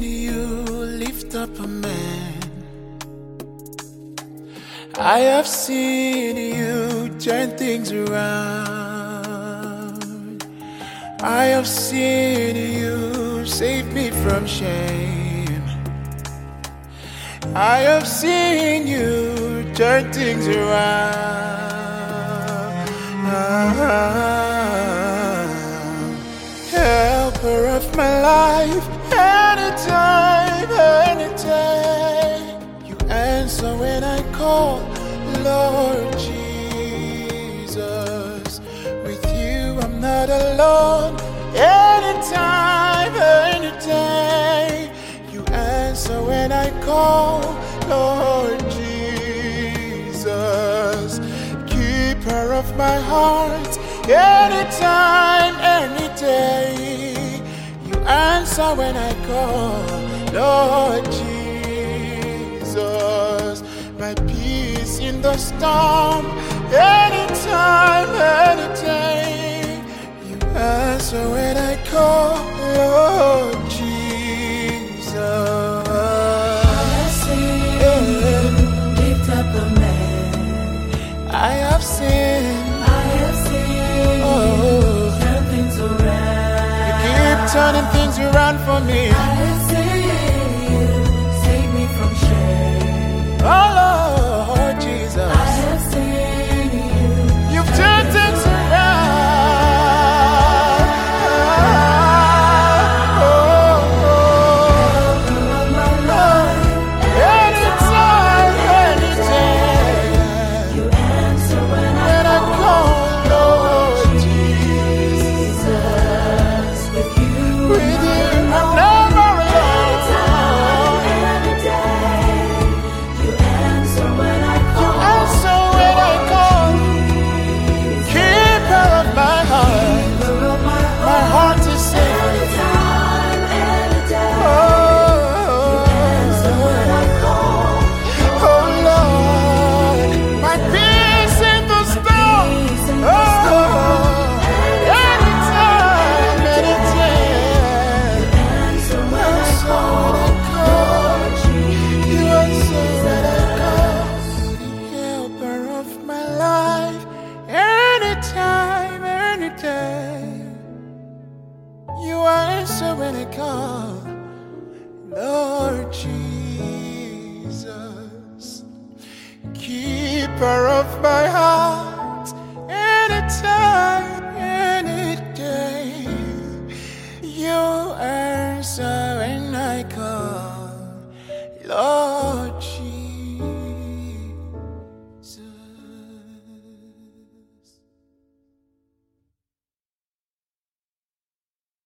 you lift up a man. I have seen you turn things around. I have seen you save me from shame. I have seen you turn things around. Helper of my life, anytime, anytime. You answer when I call, Lord Jesus. With you I'm not alone. Anytime, anytime. You answer when I call, Lord Jesus. Keeper of my heart, anytime, any day. You answer when I call, Lord Jesus. My peace in the storm, anytime, any day. You answer when I call, Lord Jesus. I have seen you lift up a man. I have seen turn things around. you keep turning things around for me. I have seen you save me from shame. Oh Lord Jesus, I have seen you. you've turned things around. Anytime, any day. You answer when I call, Lord Jesus. With you, with you, I'm never alone. every day. You answer when I call. Answer when I call. Keeper of my heart, my heart is safe. Anytime, any day. Oh, oh Lord, my peace in the storm. Oh, anytime, any day. Answer when I call. You answer when I call. Helper of my life, anytime, any day. You answer when I call, Lord Jesus. Keeper of my heart, anytime, any day. You answer